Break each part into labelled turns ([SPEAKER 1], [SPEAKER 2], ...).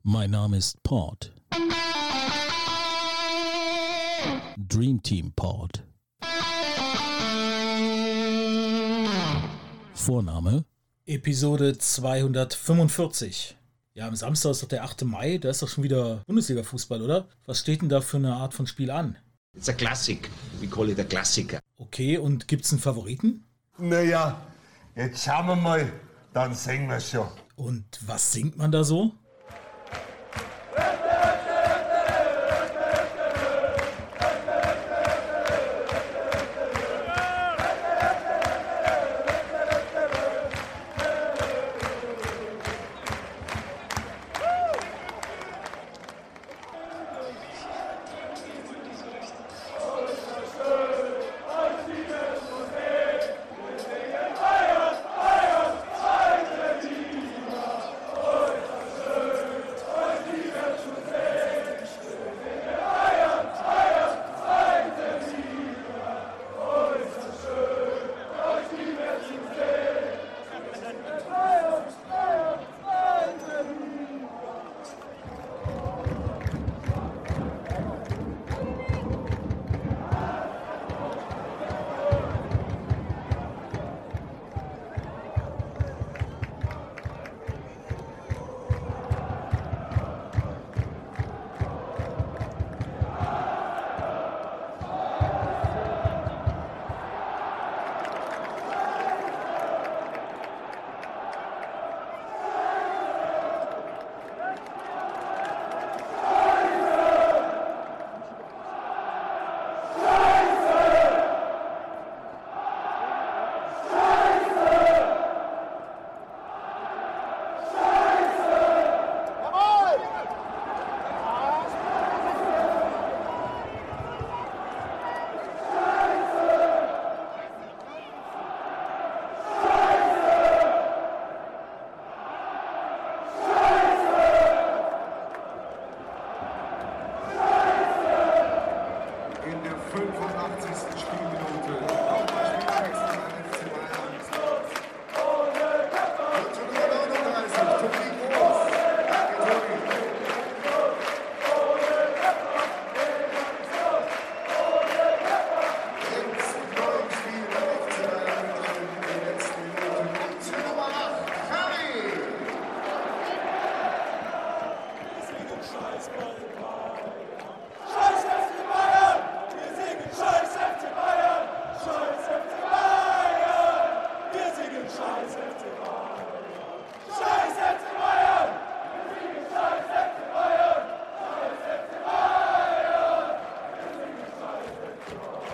[SPEAKER 1] Mein Name ist Pod. Dream Team Pod. Vorname?
[SPEAKER 2] Episode 245. Ja, am Samstag ist doch der 8. Mai, da ist doch schon wieder Bundesliga-Fußball, oder? Was steht denn da für eine Art von Spiel an?
[SPEAKER 3] It's a classic. We call it a Klassiker.
[SPEAKER 2] Okay, und gibt's einen Favoriten?
[SPEAKER 4] Naja, jetzt schauen wir mal, dann sehen wir schon.
[SPEAKER 2] Und was singt man da so?
[SPEAKER 4] In der 85. Spielminute. Spielwechsel an FC Bayern. Turnier 39. Tobi Groß. Danke, Tobi. Jetzt neues Spiel der FC Bayern in den letzten Minuten. Aktion Nummer 8. Ferry.
[SPEAKER 5] Scheiß FC Bayern! Wir singen Scheiß FC Bayern! Scheiß FC Bayern! Wir singen Scheiß FC Bayern! Scheiß FC Bayern! Wir singen Scheiß FC Bayern! Scheiß FC Bayern! Wir singen Scheiß FC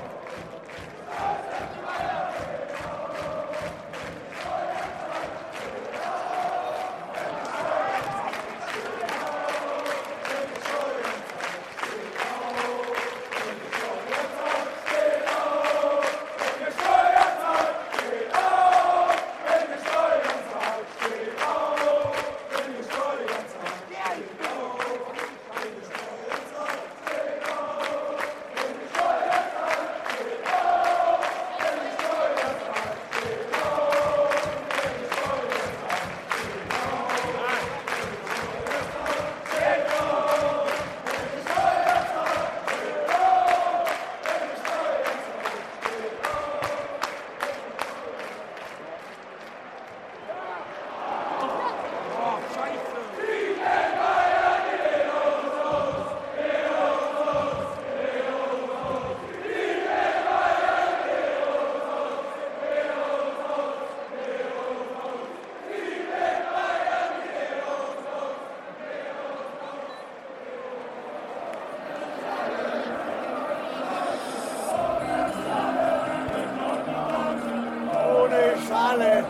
[SPEAKER 4] Ohne Schale.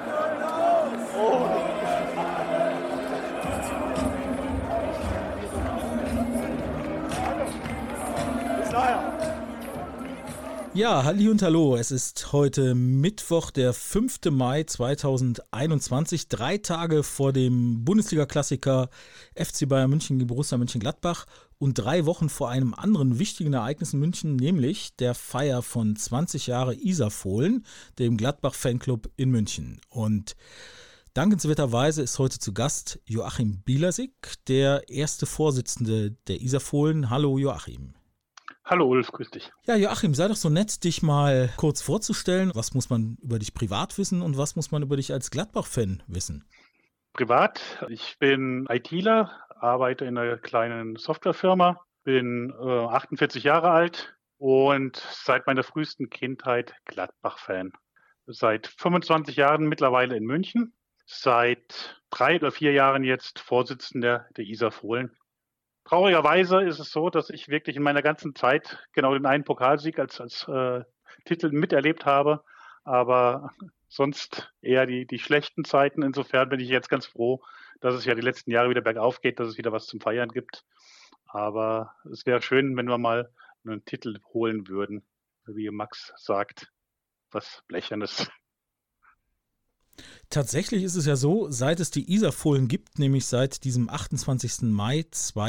[SPEAKER 2] Ja, halli und hallo, es ist heute Mittwoch, der 5. Mai 2021, 3 Tage vor dem Bundesliga-Klassiker FC Bayern München gegen Borussia Mönchengladbach und 3 Wochen vor einem anderen wichtigen Ereignis in München, nämlich der Feier von 20 Jahre Isar Fohlen, dem Gladbach-Fanclub in München. Und Dankenswerterweise ist heute zu Gast Joachim Bielasig, der erste Vorsitzende der Isarfohlen. Hallo Joachim.
[SPEAKER 6] Hallo Ulf, grüß dich.
[SPEAKER 2] Ja, Joachim, sei doch so nett, dich mal kurz vorzustellen. Was muss man über dich privat wissen und was muss man über dich als Gladbach-Fan wissen?
[SPEAKER 6] Privat, ich bin ITler, arbeite in einer kleinen Softwarefirma, bin 48 Jahre alt und seit meiner frühesten Kindheit Gladbach-Fan. Seit 25 Jahren mittlerweile in München, seit 3 oder 4 Jahren jetzt Vorsitzender der Isarfohlen. Traurigerweise ist es so, dass ich wirklich in meiner ganzen Zeit genau den einen Pokalsieg als Titel miterlebt habe, aber sonst eher die schlechten Zeiten. Insofern bin ich jetzt ganz froh, dass es ja die letzten Jahre wieder bergauf geht, dass es wieder was zum Feiern gibt. Aber es wäre schön, wenn wir mal einen Titel holen würden, wie Max sagt, was Blechernes.
[SPEAKER 2] Tatsächlich ist es ja so, seit es die Isarfohlen gibt, nämlich seit diesem 28. Mai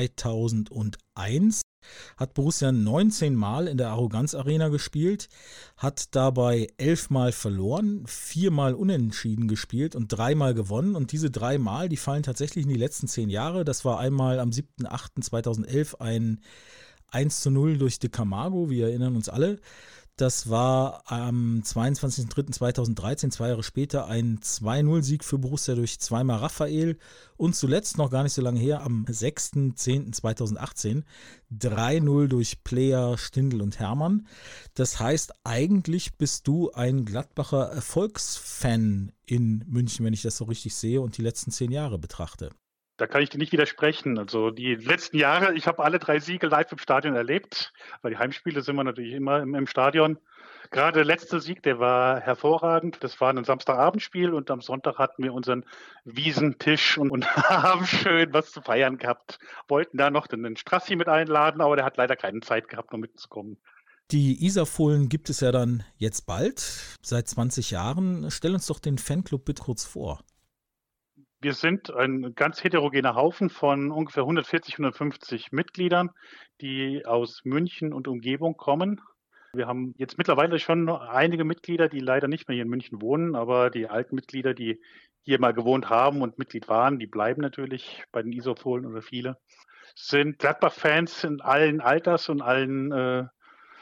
[SPEAKER 2] 2001, hat Borussia 19 Mal in der Arroganz Arena gespielt, hat dabei 11 Mal verloren, 4 Mal unentschieden gespielt und 3 Mal gewonnen. Und diese 3 Mal, die fallen tatsächlich in die letzten 10 Jahre. Das war einmal am 7.8.2011 ein 1:0 durch De Camargo, wir erinnern uns alle. Das war am 22.03.2013, 2 Jahre später, ein 2:0-Sieg für Borussia durch zweimal Raphael. Und zuletzt, noch gar nicht so lange her, am 6.10.2018, 3:0 durch Player, Stindl und Hermann. Das heißt, eigentlich bist du ein Gladbacher Erfolgsfan in München, wenn ich das so richtig sehe und die letzten 10 Jahre betrachte.
[SPEAKER 6] Da kann ich dir nicht widersprechen. Also die letzten Jahre, ich habe alle 3 Siege live im Stadion erlebt, weil die Heimspiele sind wir natürlich immer im Stadion. Gerade der letzte Sieg, der war hervorragend. Das war ein Samstagabendspiel und am Sonntag hatten wir unseren Wiesentisch und haben schön was zu feiern gehabt. Wollten da noch den Strassi mit einladen, aber der hat leider keine Zeit gehabt, um mitzukommen.
[SPEAKER 2] Die Isarfohlen gibt es ja dann jetzt bald, seit 20 Jahren. Stell uns doch den Fanclub bitte kurz vor.
[SPEAKER 6] Wir sind ein ganz heterogener Haufen von ungefähr 140, 150 Mitgliedern, die aus München und Umgebung kommen. Wir haben jetzt mittlerweile schon einige Mitglieder, die leider nicht mehr hier in München wohnen, aber die alten Mitglieder, die hier mal gewohnt haben und Mitglied waren, die bleiben natürlich bei den Isarfohlen oder viele. Sind Gladbach-Fans in allen Alters und allen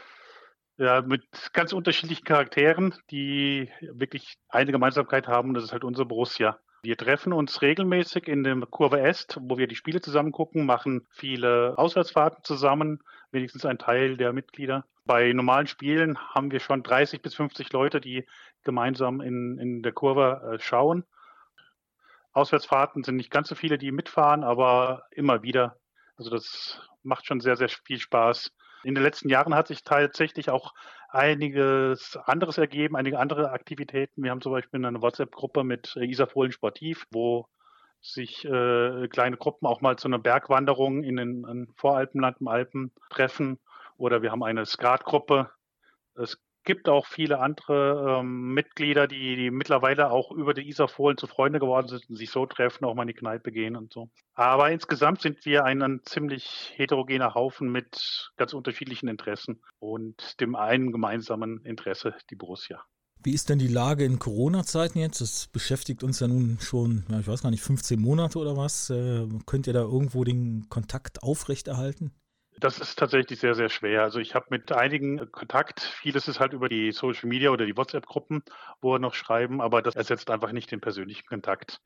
[SPEAKER 6] mit ganz unterschiedlichen Charakteren, die wirklich eine Gemeinsamkeit haben, und das ist halt unsere Borussia. Wir treffen uns regelmäßig in der Kurve Est, wo wir die Spiele zusammen gucken, machen viele Auswärtsfahrten zusammen, wenigstens ein Teil der Mitglieder. Bei normalen Spielen haben wir schon 30 bis 50 Leute, die gemeinsam in der Kurve schauen. Auswärtsfahrten sind nicht ganz so viele, die mitfahren, aber immer wieder. Also das macht schon sehr, sehr viel Spaß. In den letzten Jahren hat sich tatsächlich auch einiges anderes ergeben, einige andere Aktivitäten. Wir haben zum Beispiel eine WhatsApp-Gruppe mit Isarfohlen Sportiv, wo sich kleine Gruppen auch mal zu einer Bergwanderung in den Voralpenland, im Alpen treffen. Oder wir haben eine Skatgruppe. Es gibt auch viele andere Mitglieder, die mittlerweile auch über die Isarfohlen zu Freunde geworden sind und sich so treffen, auch mal in die Kneipe gehen und so. Aber insgesamt sind wir ein ziemlich heterogener Haufen mit ganz unterschiedlichen Interessen und dem einen gemeinsamen Interesse, die Borussia.
[SPEAKER 2] Wie ist denn die Lage in Corona-Zeiten jetzt? Das beschäftigt uns ja nun schon, ich weiß gar nicht, 15 Monate oder was. Könnt ihr da irgendwo den Kontakt aufrechterhalten?
[SPEAKER 6] Das ist tatsächlich sehr, sehr schwer. Also ich habe mit einigen Kontakt. Vieles ist halt über die Social Media oder die WhatsApp-Gruppen, wo wir noch schreiben, aber das ersetzt einfach nicht den persönlichen Kontakt.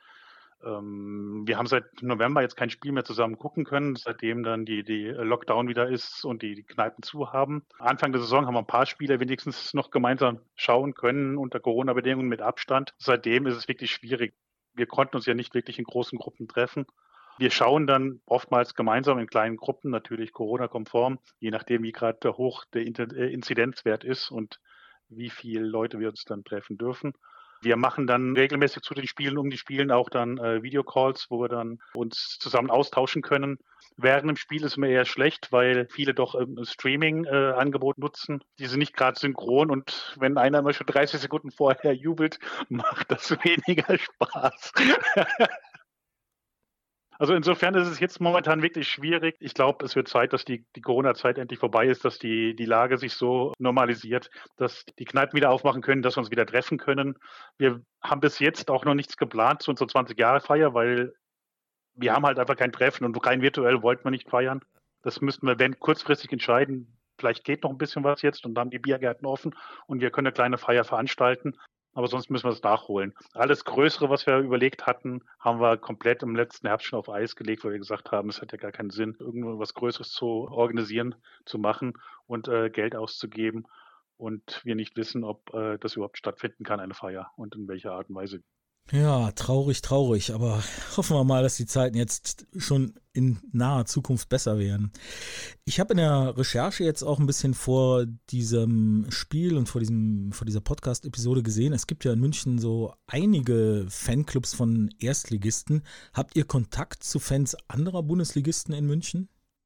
[SPEAKER 6] Wir haben seit November jetzt kein Spiel mehr zusammen gucken können, seitdem dann die Lockdown wieder ist und die Kneipen zu haben. Anfang der Saison haben wir ein paar Spiele wenigstens noch gemeinsam schauen können unter Corona-Bedingungen mit Abstand. Seitdem ist es wirklich schwierig. Wir konnten uns ja nicht wirklich in großen Gruppen treffen. Wir schauen dann oftmals gemeinsam in kleinen Gruppen, natürlich Corona-konform, je nachdem, wie gerade hoch der Inzidenzwert ist und wie viele Leute wir uns dann treffen dürfen. Wir machen dann regelmäßig zu den Spielen, um die Spielen auch dann Videocalls, wo wir dann uns zusammen austauschen können. Während dem Spiel ist mir eher schlecht, weil viele doch Streaming-Angebot nutzen. Die sind nicht gerade synchron und wenn einer immer schon 30 Sekunden vorher jubelt, macht das weniger Spaß. Also insofern ist es jetzt momentan wirklich schwierig. Ich glaube, es wird Zeit, dass die Corona-Zeit endlich vorbei ist, dass die Lage sich so normalisiert, dass die Kneipen wieder aufmachen können, dass wir uns wieder treffen können. Wir haben bis jetzt auch noch nichts geplant zu unserer 20-Jahre-Feier, weil wir haben halt einfach kein Treffen und rein virtuell wollten wir nicht feiern. Das müssten wir, wenn, kurzfristig entscheiden. Vielleicht geht noch ein bisschen was jetzt und dann haben die Biergärten offen und wir können eine kleine Feier veranstalten. Aber sonst müssen wir es nachholen. Alles Größere, was wir überlegt hatten, haben wir komplett im letzten Herbst schon auf Eis gelegt, weil wir gesagt haben, es hat ja gar keinen Sinn, irgendwas Größeres zu organisieren, zu machen und Geld auszugeben. Und wir nicht wissen, ob das überhaupt stattfinden kann, eine Feier und in welcher Art und Weise.
[SPEAKER 2] Ja, traurig, traurig, aber hoffen wir mal, dass die Zeiten jetzt schon in naher Zukunft besser werden. Ich habe in der Recherche jetzt auch ein bisschen vor diesem Spiel und vor dieser Podcast-Episode gesehen, es gibt ja in München so einige Fanclubs von Erstligisten. Habt ihr Kontakt zu Fans anderer Bundesligisten in München?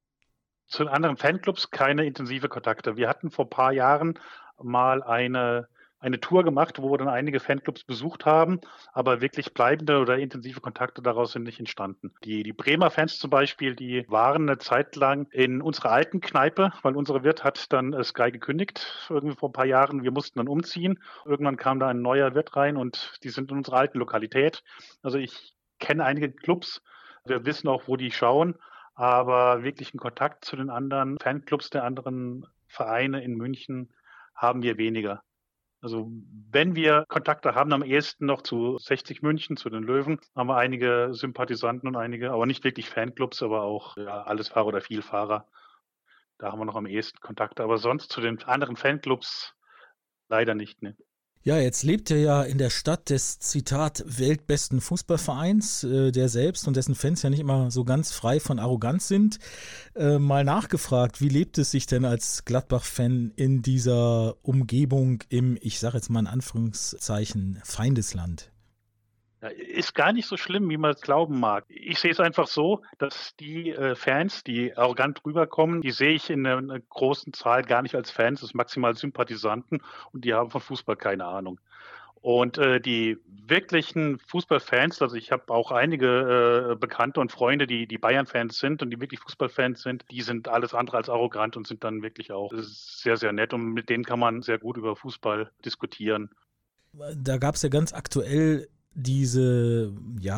[SPEAKER 6] Zu den anderen Fanclubs keine intensive Kontakte. Wir hatten vor ein paar Jahren mal eine Tour gemacht, wo wir dann einige Fanclubs besucht haben, aber wirklich bleibende oder intensive Kontakte daraus sind nicht entstanden. Die Bremer Fans zum Beispiel, die waren eine Zeit lang in unserer alten Kneipe, weil unser Wirt hat dann Sky gekündigt, irgendwie vor ein paar Jahren. Wir mussten dann umziehen. Irgendwann kam da ein neuer Wirt rein und die sind in unserer alten Lokalität. Also ich kenne einige Clubs, wir wissen auch, wo die schauen, aber wirklichen Kontakt zu den anderen Fanclubs der anderen Vereine in München haben wir weniger. Also wenn wir Kontakte haben, am ehesten noch zu 60 München, zu den Löwen, haben wir einige Sympathisanten und einige, aber nicht wirklich Fanclubs, aber auch Allesfahrer oder Vielfahrer. Da haben wir noch am ehesten Kontakte, aber sonst zu den anderen Fanclubs leider nicht. Ne?
[SPEAKER 2] Ja, jetzt lebt er ja in der Stadt des, Zitat, weltbesten Fußballvereins, der selbst und dessen Fans ja nicht immer so ganz frei von Arroganz sind. Mal nachgefragt, wie lebt es sich denn als Gladbach-Fan in dieser Umgebung im, ich sage jetzt mal in Anführungszeichen, Feindesland?
[SPEAKER 6] Ja, ist gar nicht so schlimm, wie man es glauben mag. Ich sehe es einfach so, dass die Fans, die arrogant rüberkommen, die sehe ich in einer großen Zahl gar nicht als Fans, das sind maximal Sympathisanten und die haben von Fußball keine Ahnung. Und die wirklichen Fußballfans, also ich habe auch einige Bekannte und Freunde, die Bayern-Fans sind und die wirklich Fußballfans sind, die sind alles andere als arrogant und sind dann wirklich auch sehr, sehr nett und mit denen kann man sehr gut über Fußball diskutieren.
[SPEAKER 2] Da gab es ja ganz aktuell diese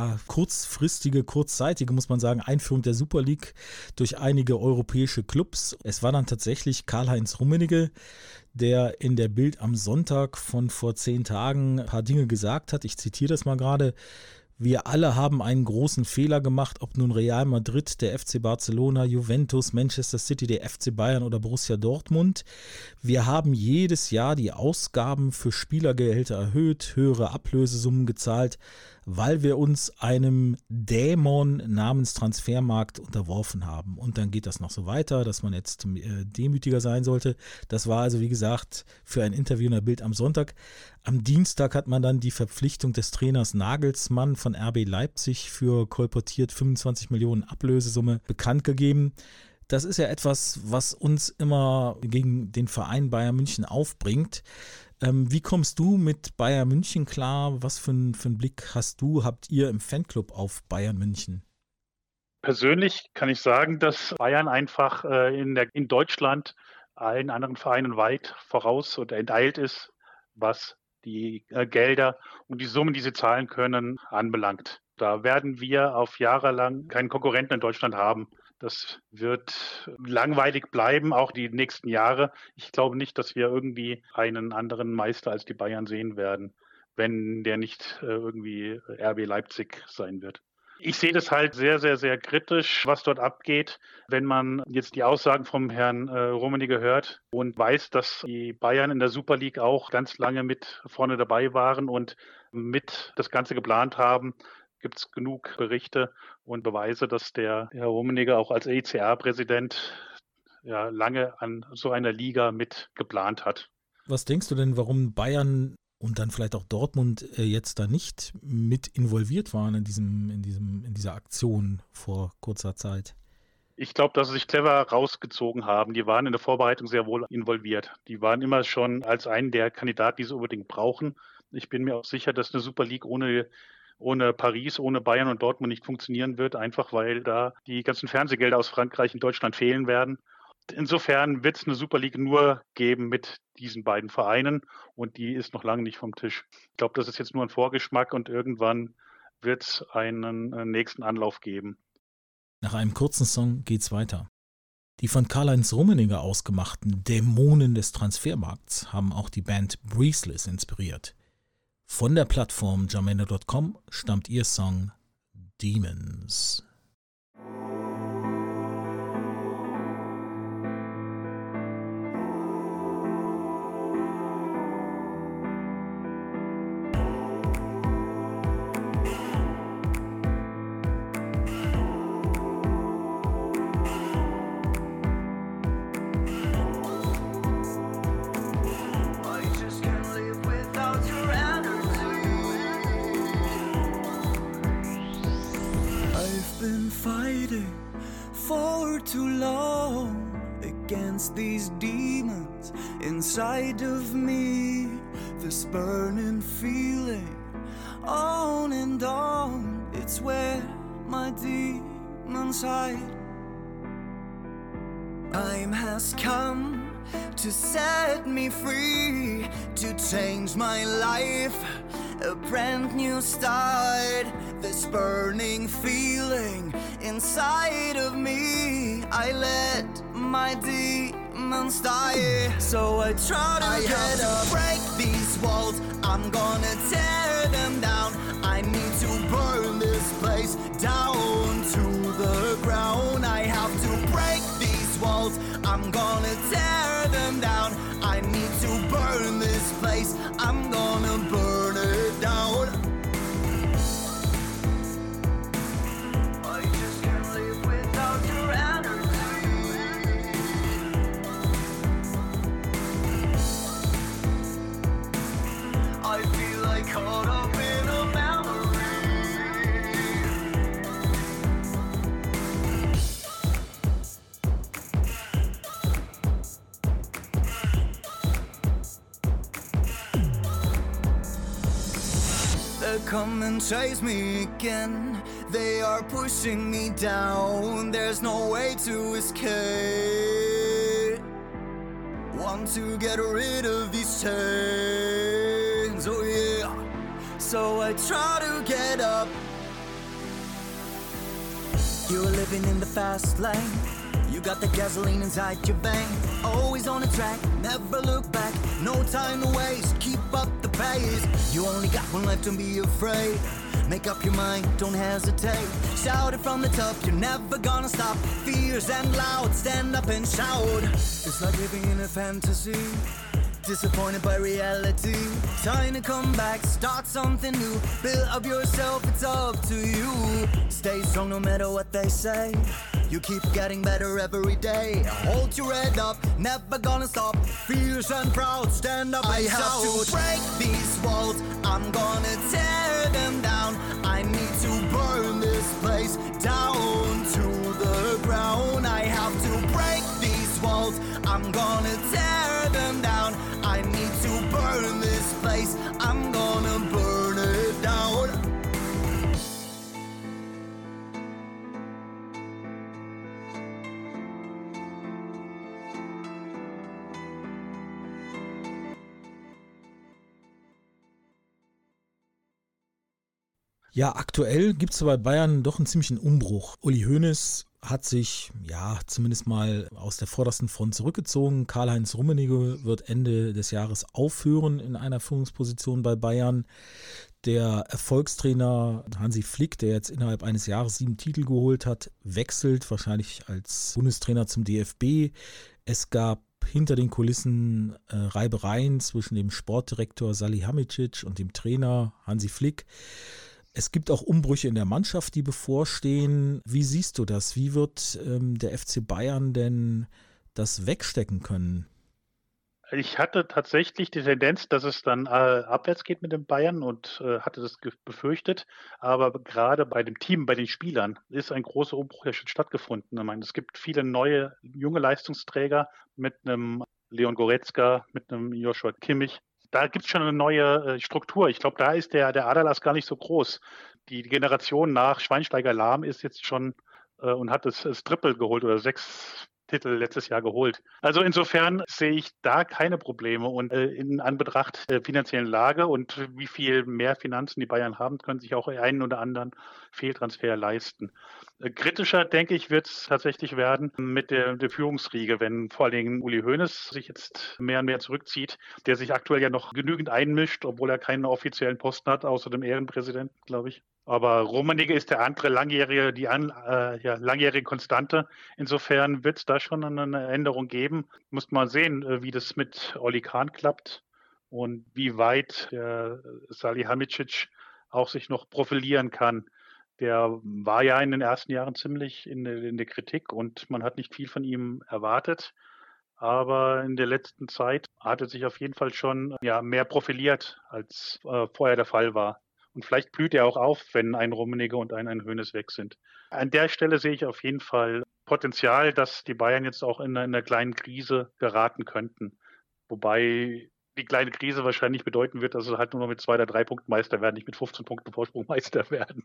[SPEAKER 2] kurzzeitige, muss man sagen, Einführung der Super League durch einige europäische Clubs. Es war dann tatsächlich Karl-Heinz Rummenigge, der in der Bild am Sonntag von vor 10 Tagen ein paar Dinge gesagt hat. Ich zitiere das mal gerade. Wir alle haben einen großen Fehler gemacht, ob nun Real Madrid, der FC Barcelona, Juventus, Manchester City, der FC Bayern oder Borussia Dortmund. Wir haben jedes Jahr die Ausgaben für Spielergehälter erhöht, höhere Ablösesummen gezahlt, weil wir uns einem Dämon namens Transfermarkt unterworfen haben. Und dann geht das noch so weiter, dass man jetzt demütiger sein sollte. Das war also, wie gesagt, für ein Interview in der Bild am Sonntag. Am Dienstag hat man dann die Verpflichtung des Trainers Nagelsmann von RB Leipzig für kolportiert 25 Millionen Ablösesumme bekannt gegeben. Das ist ja etwas, was uns immer gegen den Verein Bayern München aufbringt. Wie kommst du mit Bayern München klar? Was für einen Blick habt ihr im Fanclub auf Bayern München?
[SPEAKER 6] Persönlich kann ich sagen, dass Bayern einfach in Deutschland allen anderen Vereinen weit voraus oder enteilt ist, was die Gelder und die Summen, die sie zahlen können, anbelangt. Da werden wir auf Jahre lang keinen Konkurrenten in Deutschland haben. Das wird langweilig bleiben, auch die nächsten Jahre. Ich glaube nicht, dass wir irgendwie einen anderen Meister als die Bayern sehen werden, wenn der nicht irgendwie RB Leipzig sein wird. Ich sehe das halt sehr, sehr, sehr kritisch, was dort abgeht, wenn man jetzt die Aussagen vom Herrn Rummenigge hört und weiß, dass die Bayern in der Super League auch ganz lange mit vorne dabei waren und mit das Ganze geplant haben. Gibt es genug Berichte und Beweise, dass der Herr Rummenigge auch als ECR-Präsident lange an so einer Liga mit geplant hat.
[SPEAKER 2] Was denkst du denn, warum Bayern und dann vielleicht auch Dortmund jetzt da nicht mit involviert waren in dieser Aktion vor kurzer Zeit?
[SPEAKER 6] Ich glaube, dass sie sich clever rausgezogen haben. Die waren in der Vorbereitung sehr wohl involviert. Die waren immer schon als einen der Kandidaten, die sie unbedingt brauchen. Ich bin mir auch sicher, dass eine Super League ohne ohne Paris, ohne Bayern und Dortmund nicht funktionieren wird, einfach weil da die ganzen Fernsehgelder aus Frankreich und Deutschland fehlen werden. Insofern wird es eine Super League nur geben mit diesen beiden Vereinen und die ist noch lange nicht vom Tisch. Ich glaube, das ist jetzt nur ein Vorgeschmack und irgendwann wird es einen nächsten Anlauf geben.
[SPEAKER 2] Nach einem kurzen Song geht's weiter. Die von Karl-Heinz Rummenigge ausgemachten Dämonen des Transfermarkts haben auch die Band Breathless inspiriert. Von der Plattform jamendo.com stammt ihr Song Demons.
[SPEAKER 7] These demons inside of me, this burning feeling on and on, it's where my demons hide. Time has come to set me free, to change my life, a brand new start. This burning feeling inside of me, I let my demons die. So I try to get up, break these walls, I'm gonna tear them down. I need to burn this place down to the ground. I have to break these walls, I'm gonna tear them down. I need to burn this place, I'm gonna burn it down. I just can't live without your energy. I feel like caught up in a memory. They come and chase me again. They are pushing me down. There's no way to escape. Want to get rid of these chains, oh yeah. So I try to get up. You're living in the fast lane. You got the gasoline inside your vein. Always on the track, never look back. No time to waste, keep up the pace. You only got one life, don't be afraid. Make up your mind, don't hesitate. Shout it from the top, you're never gonna stop. Fierce and loud, stand up and shout. It's like living in a fantasy, disappointed by reality. Time to come back, start something new. Build up yourself, it's up to you. Stay strong no matter what they say. You keep getting better every day. Hold your head up, never gonna stop. Fierce and proud, stand up and shout. I have to break these walls, I'm gonna tear them down. I need to burn this place down to the ground. I have to break these walls, I'm gonna tear them down. I need to burn this place, I'm gonna burn it down.
[SPEAKER 2] Ja, aktuell gibt es bei Bayern doch einen ziemlichen Umbruch. Uli Hoeneß hat sich, ja, zumindest mal aus der vordersten Front zurückgezogen. Karl-Heinz Rummenigge wird Ende des Jahres aufhören in einer Führungsposition bei Bayern. Der Erfolgstrainer Hansi Flick, der jetzt innerhalb eines Jahres 7 Titel geholt hat, wechselt wahrscheinlich als Bundestrainer zum DFB. Es gab hinter den Kulissen Reibereien zwischen dem Sportdirektor Salihamidzic und dem Trainer Hansi Flick. Es gibt auch Umbrüche in der Mannschaft, die bevorstehen. Wie siehst du das? Wie wird der FC Bayern denn das wegstecken können?
[SPEAKER 6] Ich hatte tatsächlich die Tendenz, dass es dann abwärts geht mit den Bayern und hatte das befürchtet. Aber gerade bei dem Team, bei den Spielern, ist ein großer Umbruch ja schon stattgefunden. Ich meine, es gibt viele neue, junge Leistungsträger mit einem Leon Goretzka, mit einem Joshua Kimmich. Da gibt es schon eine neue Struktur. Ich glaube, da ist der Aderlass gar nicht so groß. Die Generation nach Schweinsteiger-Lahm ist jetzt schon und hat das Triple geholt oder 6 Titel letztes Jahr geholt. Also insofern sehe ich da keine Probleme. Und in Anbetracht der finanziellen Lage und wie viel mehr Finanzen die Bayern haben, können sich auch einen oder anderen Fehltransfer leisten. Kritischer, denke ich, wird es tatsächlich werden mit der Führungsriege, wenn vor allen Dingen Uli Hoeneß sich jetzt mehr und mehr zurückzieht, der sich aktuell ja noch genügend einmischt, obwohl er keinen offiziellen Posten hat, außer dem Ehrenpräsidenten, glaube ich. Aber Rummenigge ist der andere langjährige, langjährige Konstante. Insofern wird es da schon eine Änderung geben. Muss mal sehen, wie das mit Oli Kahn klappt und wie weit der Salihamidzic auch sich noch profilieren kann. Der war ja in den ersten Jahren ziemlich in der Kritik und man hat nicht viel von ihm erwartet. Aber in der letzten Zeit hat er sich auf jeden Fall schon mehr profiliert, als vorher der Fall war. Und vielleicht blüht er auch auf, wenn ein Rummenigge und ein Hoeneß weg sind. An der Stelle sehe ich auf jeden Fall Potenzial, dass die Bayern jetzt auch in einer kleinen Krise geraten könnten. Wobei die kleine Krise wahrscheinlich bedeuten wird, dass sie halt nur noch mit 2 oder 3 Punkten Meister werden, nicht mit 15 Punkten Vorsprung Meister werden.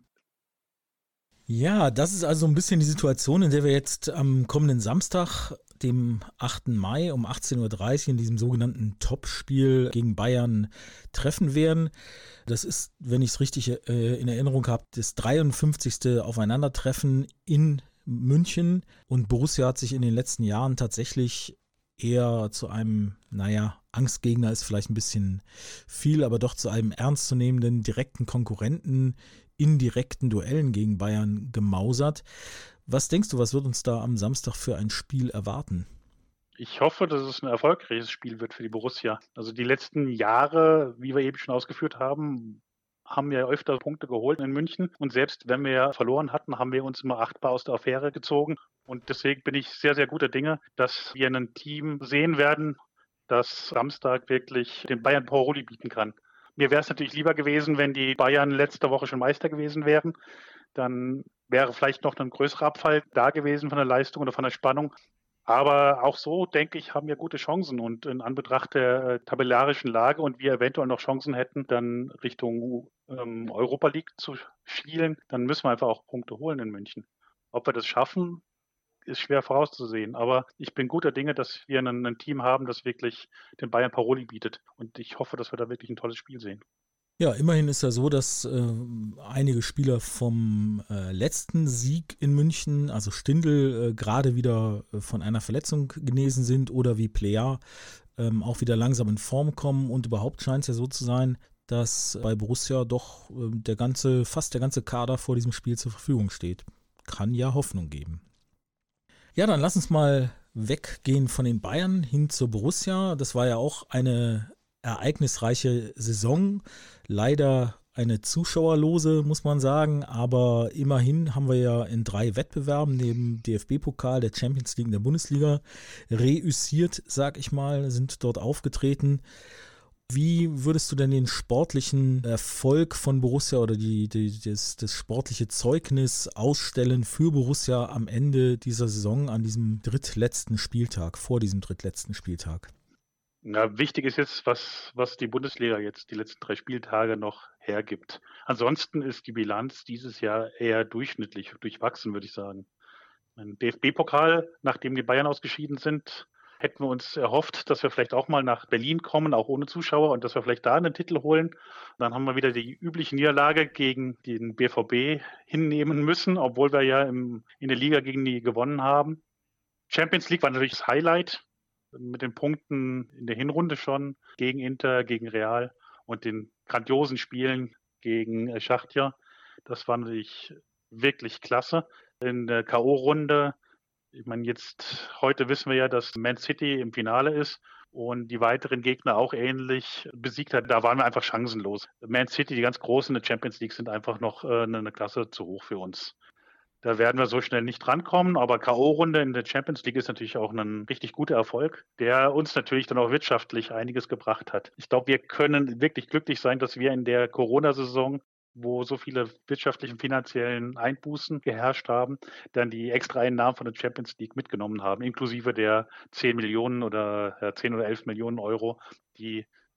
[SPEAKER 2] Ja, das ist also ein bisschen die Situation, in der wir jetzt am kommenden Samstag, dem 8. Mai um 18:30 Uhr in diesem sogenannten Topspiel gegen Bayern treffen werden. Das ist, wenn ich es richtig in Erinnerung habe, das 53. Aufeinandertreffen in München. Und Borussia hat sich in den letzten Jahren tatsächlich eher zu einem, Angstgegner ist vielleicht ein bisschen viel, aber doch zu einem ernstzunehmenden direkten Konkurrenten in direkten Duellen gegen Bayern gemausert. Was denkst du, was wird uns da am Samstag für ein Spiel erwarten?
[SPEAKER 6] Ich hoffe, dass es ein erfolgreiches Spiel wird für die Borussia. Also die letzten Jahre, wie wir eben schon ausgeführt haben, haben wir öfter Punkte geholt in München. Und selbst wenn wir verloren hatten, haben wir uns immer achtbar aus der Affäre gezogen. Und deswegen bin ich sehr, sehr guter Dinge, dass wir ein Team sehen werden, das Samstag wirklich den Bayern Paroli bieten kann. Mir wäre es natürlich lieber gewesen, wenn die Bayern letzte Woche schon Meister gewesen wären. Dann wäre vielleicht noch ein größerer Abfall da gewesen von der Leistung oder von der Spannung. Aber auch so, denke ich, haben wir gute Chancen. Und in Anbetracht der tabellarischen Lage und wir eventuell noch Chancen hätten, dann Richtung Europa League zu schielen, dann müssen wir einfach auch Punkte holen in München. Ob wir das schaffen, ist schwer vorauszusehen. Aber ich bin guter Dinge, dass wir ein Team haben, das wirklich den Bayern Paroli bietet. Und ich hoffe, dass wir da wirklich ein tolles Spiel sehen.
[SPEAKER 2] Ja, immerhin ist ja so, dass einige Spieler vom letzten Sieg in München, also Stindl, gerade wieder von einer Verletzung genesen sind oder wie Plea auch wieder langsam in Form kommen. Und überhaupt scheint es ja so zu sein, dass bei Borussia doch fast der ganze Kader vor diesem Spiel zur Verfügung steht. Kann ja Hoffnung geben. Ja, dann lass uns mal weggehen von den Bayern hin zur Borussia. Das war ja auch eine ereignisreiche Saison. Leider eine zuschauerlose, muss man sagen. Aber immerhin haben wir ja in 3 Wettbewerben neben DFB-Pokal, der Champions League und der Bundesliga reüssiert, sag ich mal, sind dort aufgetreten. Wie würdest du denn den sportlichen Erfolg von Borussia oder das sportliche Zeugnis ausstellen für Borussia am Ende dieser Saison, an diesem drittletzten Spieltag, vor diesem drittletzten Spieltag?
[SPEAKER 6] Na, wichtig ist jetzt, was die Bundesliga jetzt die letzten 3 Spieltage noch hergibt. Ansonsten ist die Bilanz dieses Jahr eher durchschnittlich, durchwachsen, würde ich sagen. Ein DFB-Pokal, nachdem die Bayern ausgeschieden sind, hätten wir uns erhofft, dass wir vielleicht auch mal nach Berlin kommen, auch ohne Zuschauer, und dass wir vielleicht da einen Titel holen. Dann haben wir wieder die übliche Niederlage gegen den BVB hinnehmen müssen, obwohl wir ja in der Liga gegen die gewonnen haben. Champions League war natürlich das Highlight mit den Punkten in der Hinrunde schon gegen Inter, gegen Real und den grandiosen Spielen gegen Schachtja. Das war natürlich wirklich klasse. In der K.O.-Runde, ich meine, heute wissen wir ja, dass Man City im Finale ist und die weiteren Gegner auch ähnlich besiegt hat. Da waren wir einfach chancenlos. Man City, die ganz Großen in der Champions League, sind einfach noch eine Klasse zu hoch für uns. Da werden wir so schnell nicht drankommen, aber K.O.-Runde in der Champions League ist natürlich auch ein richtig guter Erfolg, der uns natürlich dann auch wirtschaftlich einiges gebracht hat. Ich glaube, wir können wirklich glücklich sein, dass wir in der Corona-Saison, wo so viele wirtschaftlichen, finanziellen Einbußen geherrscht haben, dann die Extraeinnahmen von der Champions League mitgenommen haben, inklusive der 10 Millionen oder 10 oder 11 Millionen Euro, die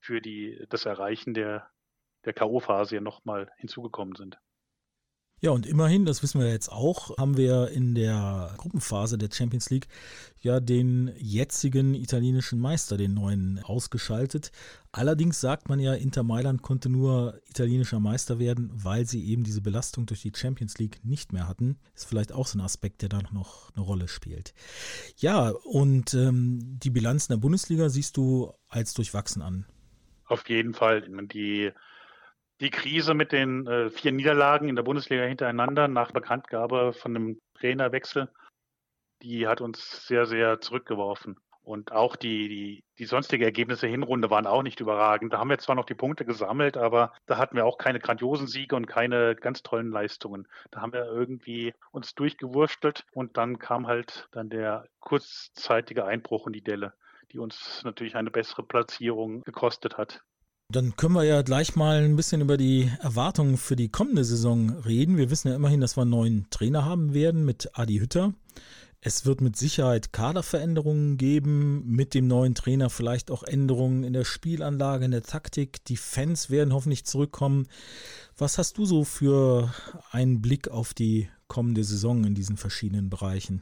[SPEAKER 6] für das Erreichen der K.O.-Phase ja nochmal hinzugekommen sind.
[SPEAKER 2] Ja, und immerhin, das wissen wir jetzt auch, haben wir in der Gruppenphase der Champions League ja den jetzigen italienischen Meister, den neuen, ausgeschaltet. Allerdings sagt man ja, Inter Mailand konnte nur italienischer Meister werden, weil sie eben diese Belastung durch die Champions League nicht mehr hatten. Ist vielleicht auch so ein Aspekt, der da noch eine Rolle spielt. Ja, und die Bilanz in der Bundesliga siehst du als durchwachsen an.
[SPEAKER 6] Auf jeden Fall. Die Krise mit den 4 Niederlagen in der Bundesliga hintereinander nach Bekanntgabe von einem Trainerwechsel, die hat uns sehr, sehr zurückgeworfen. Und auch die sonstigen Ergebnisse der Hinrunde waren auch nicht überragend. Da haben wir zwar noch die Punkte gesammelt, aber da hatten wir auch keine grandiosen Siege und keine ganz tollen Leistungen. Da haben wir irgendwie uns durchgewurstelt und dann kam halt dann der kurzzeitige Einbruch in die Delle, die uns natürlich eine bessere Platzierung gekostet hat.
[SPEAKER 2] Dann können wir ja gleich mal ein bisschen über die Erwartungen für die kommende Saison reden. Wir wissen ja immerhin, dass wir einen neuen Trainer haben werden mit Adi Hütter. Es wird mit Sicherheit Kaderveränderungen geben, mit dem neuen Trainer vielleicht auch Änderungen in der Spielanlage, in der Taktik. Die Fans werden hoffentlich zurückkommen. Was hast du so für einen Blick auf die kommende Saison in diesen verschiedenen Bereichen?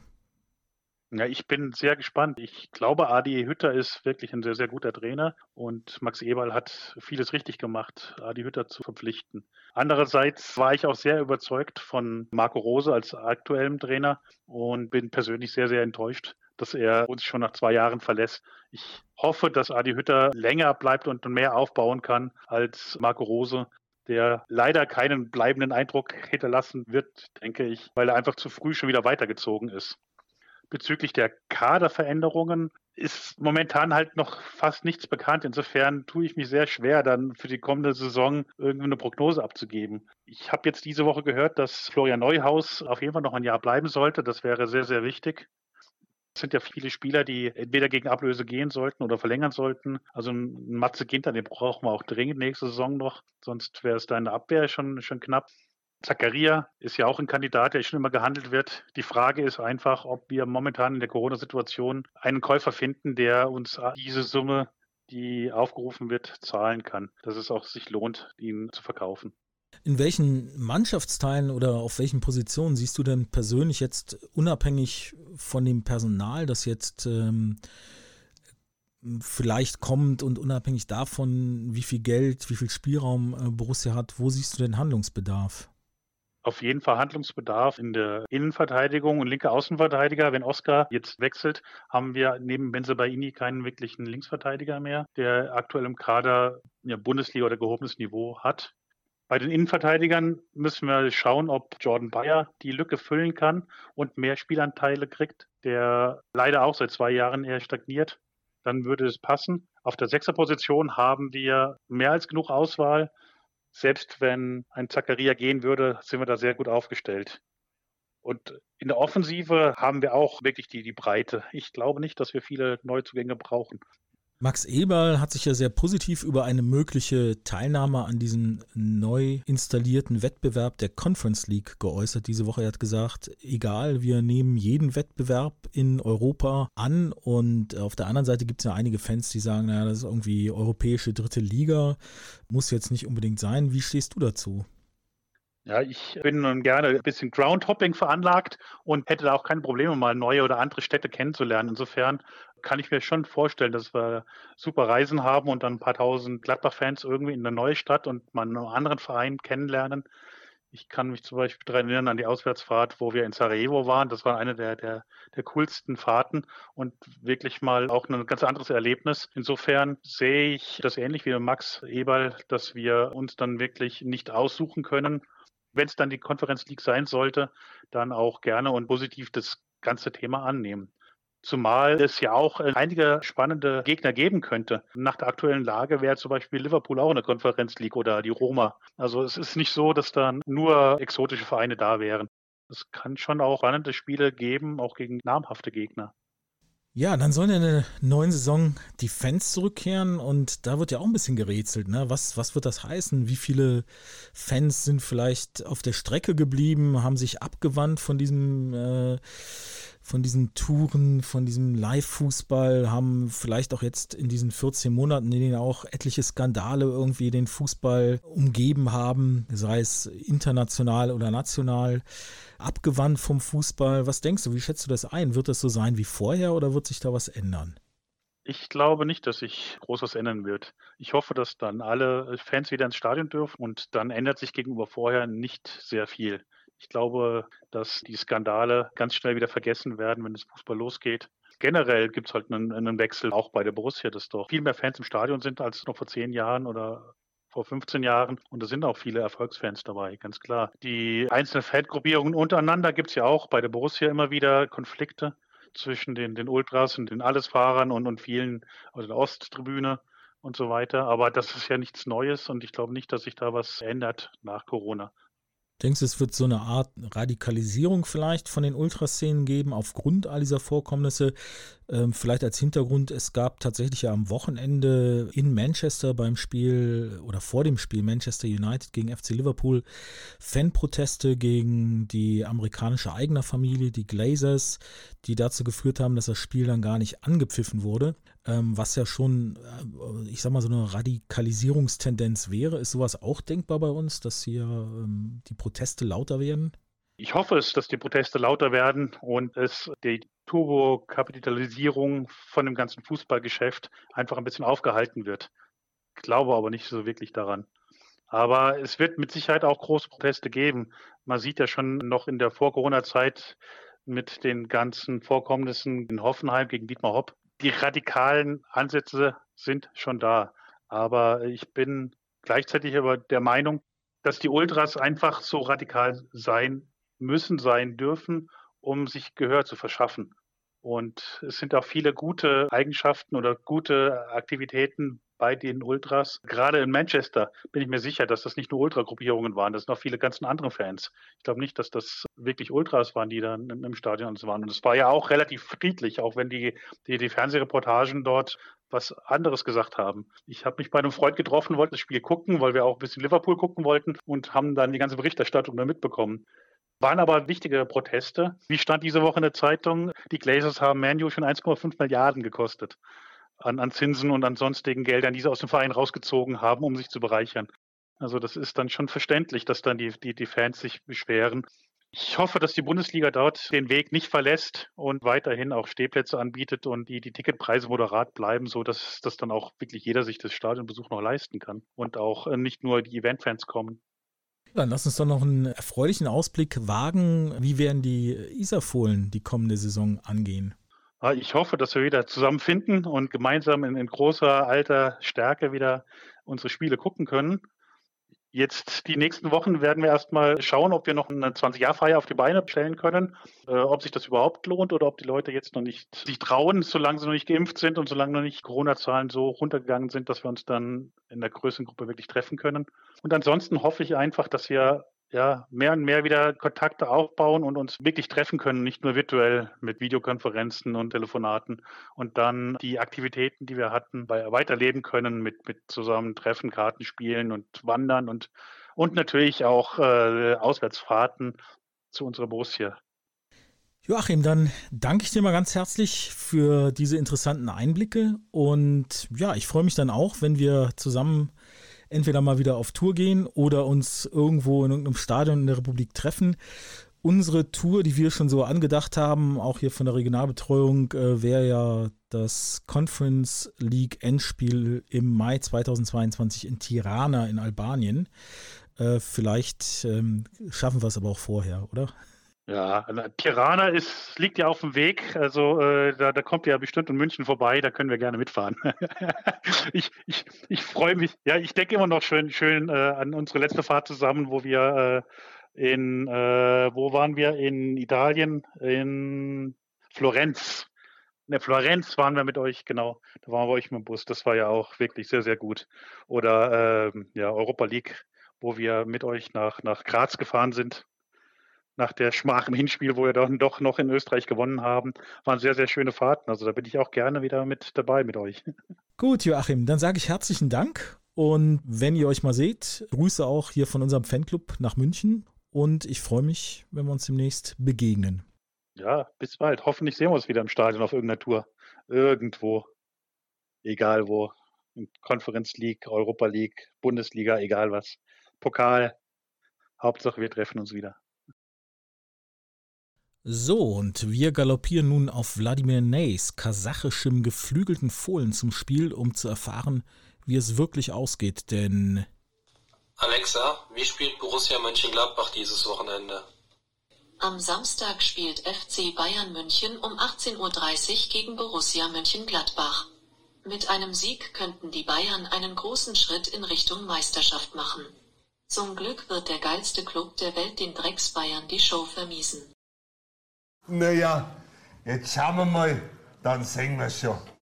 [SPEAKER 6] Ja, ich bin sehr gespannt. Ich glaube, Adi Hütter ist wirklich ein sehr, sehr guter Trainer und Max Eberl hat vieles richtig gemacht, Adi Hütter zu verpflichten. Andererseits war ich auch sehr überzeugt von Marco Rose als aktuellem Trainer und bin persönlich sehr, sehr enttäuscht, dass er uns schon nach 2 Jahren verlässt. Ich hoffe, dass Adi Hütter länger bleibt und mehr aufbauen kann als Marco Rose, der leider keinen bleibenden Eindruck hinterlassen wird, denke ich, weil er einfach zu früh schon wieder weitergezogen ist. Bezüglich der Kaderveränderungen ist momentan halt noch fast nichts bekannt. Insofern tue ich mich sehr schwer, dann für die kommende Saison irgendwie eine Prognose abzugeben. Ich habe jetzt diese Woche gehört, dass Florian Neuhaus auf jeden Fall noch ein Jahr bleiben sollte. Das wäre sehr, sehr wichtig. Es sind ja viele Spieler, die entweder gegen Ablöse gehen sollten oder verlängern sollten. Also ein Matze Ginter, den brauchen wir auch dringend nächste Saison noch. Sonst wäre es da in der Abwehr schon knapp. Zakaria ist ja auch ein Kandidat, der schon immer gehandelt wird. Die Frage ist einfach, ob wir momentan in der Corona-Situation einen Käufer finden, der uns diese Summe, die aufgerufen wird, zahlen kann. Dass es auch sich lohnt, ihn zu verkaufen.
[SPEAKER 2] In welchen Mannschaftsteilen oder auf welchen Positionen siehst du denn persönlich jetzt unabhängig von dem Personal, das jetzt vielleicht kommt und unabhängig davon, wie viel Geld, wie viel Spielraum Borussia hat, wo siehst du denn Handlungsbedarf?
[SPEAKER 6] Auf jeden Fall Handlungsbedarf in der Innenverteidigung und linke Außenverteidiger. Wenn Oscar jetzt wechselt, haben wir neben Bensebaini keinen wirklichen Linksverteidiger mehr, der aktuell im Kader Bundesliga oder gehobenes Niveau hat. Bei den Innenverteidigern müssen wir schauen, ob Jordan Bayer die Lücke füllen kann und mehr Spielanteile kriegt, der leider auch seit 2 Jahren eher stagniert. Dann würde es passen. Auf der 6er-Position haben wir mehr als genug Auswahl. Selbst wenn ein Zakaria gehen würde, sind wir da sehr gut aufgestellt. Und in der Offensive haben wir auch wirklich die Breite. Ich glaube nicht, dass wir viele Neuzugänge brauchen.
[SPEAKER 2] Max Eberl hat sich ja sehr positiv über eine mögliche Teilnahme an diesem neu installierten Wettbewerb der Conference League geäußert. Diese Woche er hat gesagt, egal, wir nehmen jeden Wettbewerb in Europa an. Und auf der anderen Seite gibt es ja einige Fans, die sagen, naja, das ist irgendwie europäische 3. Liga, muss jetzt nicht unbedingt sein. Wie stehst du dazu?
[SPEAKER 6] Ja, ich bin gerne ein bisschen Groundhopping veranlagt und hätte da auch keine Probleme, mal neue oder andere Städte kennenzulernen. Insofern kann ich mir schon vorstellen, dass wir super Reisen haben und dann ein paar tausend Gladbach-Fans irgendwie in eine neue Stadt und mal einen anderen Verein kennenlernen. Ich kann mich zum Beispiel daran erinnern an die Auswärtsfahrt, wo wir in Sarajevo waren. Das war eine der coolsten Fahrten und wirklich mal auch ein ganz anderes Erlebnis. Insofern sehe ich das ähnlich wie Max Eberl, dass wir uns dann wirklich nicht aussuchen können. Wenn es dann die Conference League sein sollte, dann auch gerne und positiv das ganze Thema annehmen. Zumal es ja auch einige spannende Gegner geben könnte. Nach der aktuellen Lage wäre zum Beispiel Liverpool auch in der Conference League oder die Roma. Also es ist nicht so, dass dann nur exotische Vereine da wären. Es kann schon auch spannende Spiele geben, auch gegen namhafte Gegner.
[SPEAKER 2] Ja, dann sollen in der neuen Saison die Fans zurückkehren und da wird ja auch ein bisschen gerätselt, ne? Was wird das heißen? Wie viele Fans sind vielleicht auf der Strecke geblieben, haben sich abgewandt von diesem von diesen Touren, von diesem Live-Fußball, haben vielleicht auch jetzt in diesen 14 Monaten, in denen auch etliche Skandale irgendwie den Fußball umgeben haben, sei es international oder national, abgewandt vom Fußball. Was denkst du, wie schätzt du das ein? Wird das so sein wie vorher oder wird sich da was ändern?
[SPEAKER 6] Ich glaube nicht, dass sich groß was ändern wird. Ich hoffe, dass dann alle Fans wieder ins Stadion dürfen und dann ändert sich gegenüber vorher nicht sehr viel. Ich glaube, dass die Skandale ganz schnell wieder vergessen werden, wenn das Fußball losgeht. Generell gibt es halt einen Wechsel, auch bei der Borussia, dass doch viel mehr Fans im Stadion sind als noch vor 10 Jahren oder vor 15 Jahren. Und da sind auch viele Erfolgsfans dabei, ganz klar. Die einzelnen Fangruppierungen untereinander gibt es ja auch bei der Borussia immer wieder Konflikte zwischen den Ultras und den Allesfahrern und vielen, also der Osttribüne und so weiter. Aber das ist ja nichts Neues und ich glaube nicht, dass sich da was ändert nach Corona.
[SPEAKER 2] Denkst du, es wird so eine Art Radikalisierung vielleicht von den Ultraszenen geben aufgrund all dieser Vorkommnisse? Vielleicht als Hintergrund, es gab tatsächlich ja am Wochenende in Manchester beim Spiel oder vor dem Spiel Manchester United gegen FC Liverpool Fanproteste gegen die amerikanische Eignerfamilie, die Glazers, die dazu geführt haben, dass das Spiel dann gar nicht angepfiffen wurde. Was ja schon, ich sag mal, so eine Radikalisierungstendenz wäre. Ist sowas auch denkbar bei uns, dass hier die Proteste lauter werden?
[SPEAKER 6] Ich hoffe es, dass die Proteste lauter werden und es die Turbokapitalisierung von dem ganzen Fußballgeschäft einfach ein bisschen aufgehalten wird. Ich glaube aber nicht so wirklich daran. Aber es wird mit Sicherheit auch große Proteste geben. Man sieht ja schon noch in der Vor-Corona-Zeit mit den ganzen Vorkommnissen in Hoffenheim gegen Dietmar Hopp. Die radikalen Ansätze sind schon da. Aber ich bin gleichzeitig aber der Meinung, dass die Ultras einfach so radikal sein müssen, sein dürfen, um sich Gehör zu verschaffen. Und es sind auch viele gute Eigenschaften oder gute Aktivitäten bei den Ultras. Gerade in Manchester bin ich mir sicher, dass das nicht nur Ultragruppierungen waren, das sind auch viele ganzen andere Fans. Ich glaube nicht, dass das wirklich Ultras waren, die dann im Stadion waren. Und es war ja auch relativ friedlich, auch wenn die Fernsehreportagen dort was anderes gesagt haben. Ich habe mich bei einem Freund getroffen, wollte das Spiel gucken, weil wir auch ein bisschen Liverpool gucken wollten und haben dann die ganze Berichterstattung da mitbekommen. Waren aber wichtige Proteste. Wie stand diese Woche in der Zeitung? Die Glazers haben Man U schon 1,5 Milliarden gekostet an Zinsen und an sonstigen Geldern, die sie aus dem Verein rausgezogen haben, um sich zu bereichern. Also das ist dann schon verständlich, dass dann die Fans sich beschweren. Ich hoffe, dass die Bundesliga dort den Weg nicht verlässt und weiterhin auch Stehplätze anbietet und die Ticketpreise moderat bleiben, sodass dann auch wirklich jeder sich das Stadionbesuch noch leisten kann und auch nicht nur die Eventfans kommen.
[SPEAKER 2] Dann lass uns doch noch einen erfreulichen Ausblick wagen. Wie werden die Isarfohlen die kommende Saison angehen?
[SPEAKER 6] Ich hoffe, dass wir wieder zusammenfinden und gemeinsam in großer alter Stärke wieder unsere Spiele gucken können. Jetzt die nächsten Wochen werden wir erstmal schauen, ob wir noch eine 20-Jahr-Feier auf die Beine stellen können, ob sich das überhaupt lohnt oder ob die Leute jetzt noch nicht sich trauen, solange sie noch nicht geimpft sind und solange noch nicht Corona-Zahlen so runtergegangen sind, dass wir uns dann in der größeren Gruppe wirklich treffen können. Und ansonsten hoffe ich einfach, dass wir mehr und mehr wieder Kontakte aufbauen und uns wirklich treffen können, nicht nur virtuell mit Videokonferenzen und Telefonaten und dann die Aktivitäten, die wir hatten, weiterleben können mit zusammen Treffen, Kartenspielen und Wandern und natürlich auch Auswärtsfahrten zu unserer Borussia.
[SPEAKER 2] Joachim, dann danke ich dir mal ganz herzlich für diese interessanten Einblicke und ja, ich freue mich dann auch, wenn wir zusammen entweder mal wieder auf Tour gehen oder uns irgendwo in irgendeinem Stadion in der Republik treffen. Unsere Tour, die wir schon so angedacht haben, auch hier von der Regionalbetreuung, wäre ja das Conference League Endspiel im Mai 2022 in Tirana in Albanien. Vielleicht schaffen wir es aber auch vorher, oder?
[SPEAKER 6] Ja, Tirana liegt ja auf dem Weg, also da kommt ja bestimmt in München vorbei, da können wir gerne mitfahren. Ich freue mich, ja, ich denke immer noch schön an unsere letzte Fahrt zusammen, wo wir wo waren wir in Italien? In Florenz. In Florenz waren wir mit euch, genau, da waren wir bei euch mit dem Bus, das war ja auch wirklich sehr, sehr gut. Oder Europa League, wo wir mit euch nach Graz gefahren sind. Nach der Schmach im Hinspiel, wo wir dann doch noch in Österreich gewonnen haben, waren sehr, sehr schöne Fahrten. Also da bin ich auch gerne wieder mit dabei mit euch.
[SPEAKER 2] Gut, Joachim, dann sage ich herzlichen Dank. Und wenn ihr euch mal seht, Grüße auch hier von unserem Fanclub nach München. Und ich freue mich, wenn wir uns demnächst begegnen.
[SPEAKER 6] Ja, bis bald. Hoffentlich sehen wir uns wieder im Stadion auf irgendeiner Tour. Irgendwo. Egal wo. Conference League, Europa League, Bundesliga, egal was. Pokal. Hauptsache wir treffen uns wieder.
[SPEAKER 2] So, und wir galoppieren nun auf Wladimir Neys kasachischem geflügelten Fohlen zum Spiel, um zu erfahren, wie es wirklich ausgeht, denn...
[SPEAKER 8] Alexa, wie spielt Borussia Mönchengladbach dieses Wochenende?
[SPEAKER 9] Am Samstag spielt FC Bayern München um 18:30 Uhr gegen Borussia Mönchengladbach. Mit einem Sieg könnten die Bayern einen großen Schritt in Richtung Meisterschaft machen. Zum Glück wird der geilste Club der Welt den Drecks-Bayern die Show vermiesen.
[SPEAKER 4] Naja, jetzt schauen wir mal, dann sehen wir schon.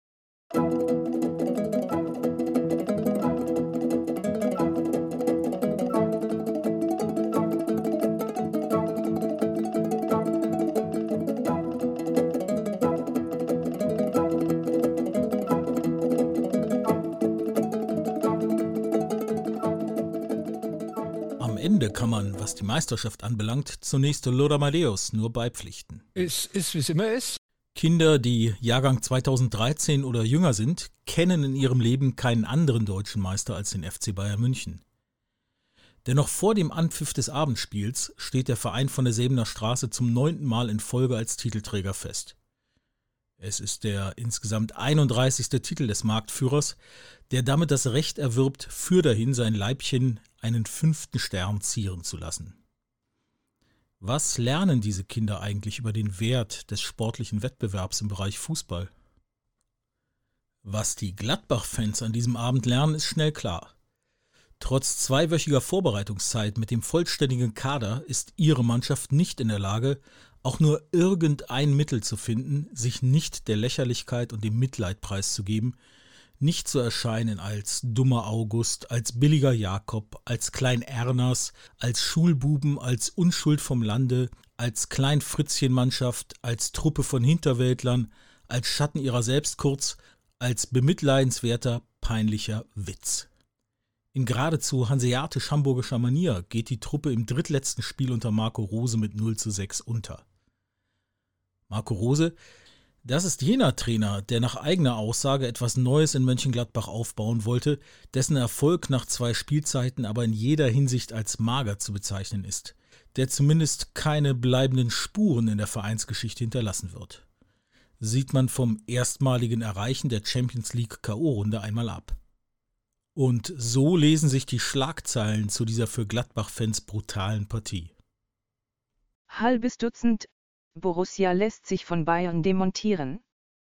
[SPEAKER 2] Am Ende kann man, was die Meisterschaft anbelangt, zunächst Lothar Matthäus nur beipflichten.
[SPEAKER 10] Es ist, wie es immer ist.
[SPEAKER 2] Kinder, die Jahrgang 2013 oder jünger sind, kennen in ihrem Leben keinen anderen deutschen Meister als den FC Bayern München. Denn noch vor dem Anpfiff des Abendspiels steht der Verein von der Säbener Straße zum 9. Mal in Folge als Titelträger fest. Es ist der insgesamt 31. Titel des Marktführers, der damit das Recht erwirbt, fürderhin sein Leibchen einen 5. Stern zieren zu lassen. Was lernen diese Kinder eigentlich über den Wert des sportlichen Wettbewerbs im Bereich Fußball? Was die Gladbach-Fans an diesem Abend lernen, ist schnell klar. Trotz 2-wöchiger Vorbereitungszeit mit dem vollständigen Kader ist ihre Mannschaft nicht in der Lage, auch nur irgendein Mittel zu finden, sich nicht der Lächerlichkeit und dem Mitleid preiszugeben, nicht zu erscheinen als dummer August, als billiger Jakob, als Klein Erners, als Schulbuben, als Unschuld vom Lande, als Klein-Fritzchen-Mannschaft, als Truppe von Hinterwäldlern, als Schatten ihrer selbst, kurz als bemitleidenswerter, peinlicher Witz. In geradezu hanseatisch-hamburgischer Manier geht die Truppe im drittletzten Spiel unter Marco Rose mit 0:6 unter. Marco Rose, das ist jener Trainer, der nach eigener Aussage etwas Neues in Mönchengladbach aufbauen wollte, dessen Erfolg nach 2 Spielzeiten aber in jeder Hinsicht als mager zu bezeichnen ist, der zumindest keine bleibenden Spuren in der Vereinsgeschichte hinterlassen wird. Sieht man vom erstmaligen Erreichen der Champions League K.O.-Runde einmal ab. Und so lesen sich die Schlagzeilen zu dieser für Gladbach-Fans brutalen Partie.
[SPEAKER 11] Halbes Dutzend, Borussia lässt sich von Bayern demontieren.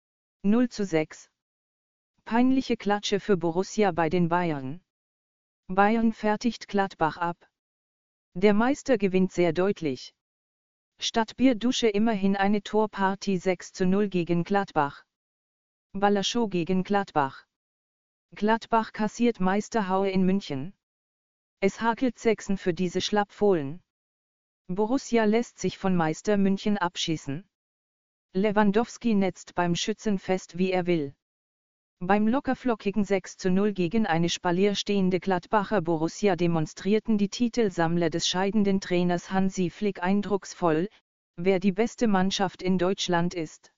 [SPEAKER 11] 0:6. Peinliche Klatsche für Borussia bei den Bayern. Bayern fertigt Gladbach ab. Der Meister gewinnt sehr deutlich. Stadtbierdusche immerhin eine Torpartie 6:0 gegen Gladbach. Ballershow gegen Gladbach. Gladbach kassiert Meisterhaue in München. Es hakelt Sechsen für diese Schlappfohlen. Borussia lässt sich von Meister München abschießen. Lewandowski netzt beim Schützen fest wie er will. Beim lockerflockigen 6:0 gegen eine Spalier stehende Gladbacher Borussia demonstrierten die Titelsammler des scheidenden Trainers Hansi Flick eindrucksvoll, wer die beste Mannschaft in Deutschland ist.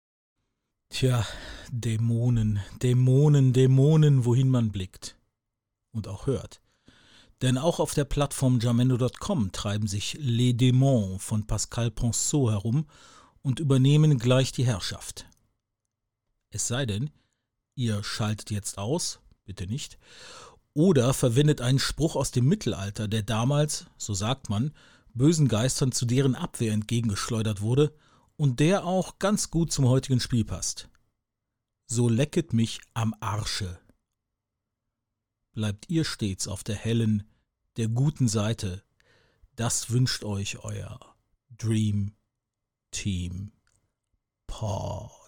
[SPEAKER 2] Tja, Dämonen, Dämonen, Dämonen, wohin man blickt. Und auch hört. Denn auch auf der Plattform Jamendo.com treiben sich Les Démons von Pascal Ponceau herum und übernehmen gleich die Herrschaft. Es sei denn, ihr schaltet jetzt aus, bitte nicht, oder verwendet einen Spruch aus dem Mittelalter, der damals, so sagt man, bösen Geistern zu deren Abwehr entgegengeschleudert wurde und der auch ganz gut zum heutigen Spiel passt. So lecket mich am Arsche. Bleibt ihr stets auf der hellen, der guten Seite. Das wünscht euch euer Dream Team Pod.